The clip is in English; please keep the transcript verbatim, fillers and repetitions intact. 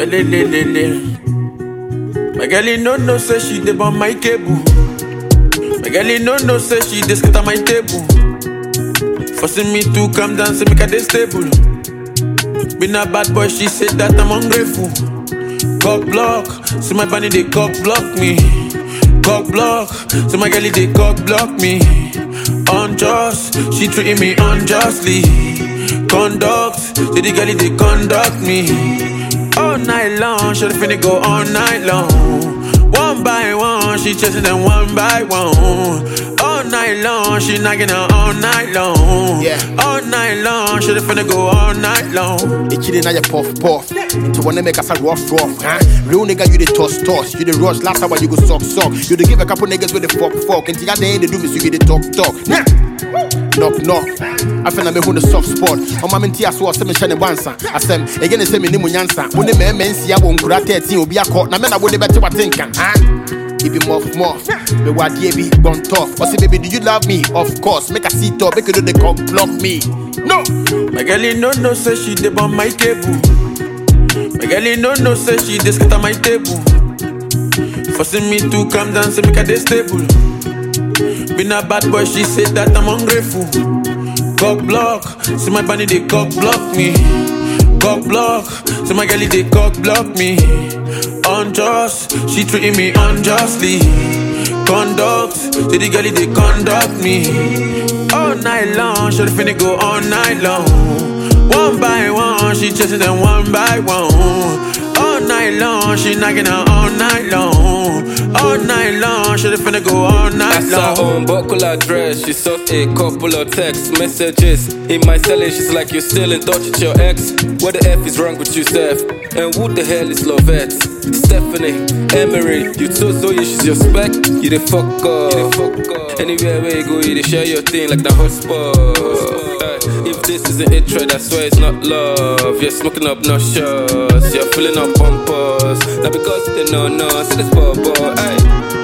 le le le le. My girl no no say she dey on my cable. My girl no no say she dey skip on my table. Forcing me to come down, say make her dey stable. Been a bad boy, she said that I'm ungrateful. Cock block, see my bunny they cock block me. Cock block, see my girl they cock block me. Unjust, she treating me unjustly. Conduct, see the girl they conduct me. All night long, she finna go all night long. One by one, she chasing them one by one. All night long, she knocking her all night long. Yeah. All night long, she finna go all night long. It's chilling now you puff puff. To wanna make us a rough rough, huh? Real nigga, you the toss toss. You the rush last hour, you go suck suck. You the give a couple niggas with the fuck fuck. And the other end they do me, so you get the talk talk. Nah. Knock knock. I feel I'm a soft spot. On my mentia so I say me shine bansa. I say again they say me nimu nyansa. When the men men see I won't grab thirteen will be a court. Now men I would better what think, huh? If you muff muff, me what ye be gone tough. But say baby, do you love me? Of course. Make a seat up, make you do the cock block me. No. My girl no no say she dey on my cable. My girl no no say she dey skip on my table. Forcing me to come down, say make her dey stable. Been a bad boy, she said that I'm ungrateful. Cock block, see my bunny they cock block me. Cock block, see my girl they cock block me. Unjust, she treating me unjustly. Conduct, see the girl they conduct me. All night long, she finna go all night long. One by one, she chasing them one by one. All night long, she knocking her all night long. All night long, she finna go all night long. That's her own buckle address. She saw a couple of text messages in my celly. She's like, you're still in touch with your ex. What the F is wrong with you, Steph? And who the hell is Lovette? Stephanie, Emery, you told Zoe she's your spec. You the fuck up. Anywhere where you go, you the share your thing like the hotspot. If this isn't it, try, that's why it's not love. You're smoking up no shots, you're filling up bumpers. Not because they know no, see this bubble, ayy.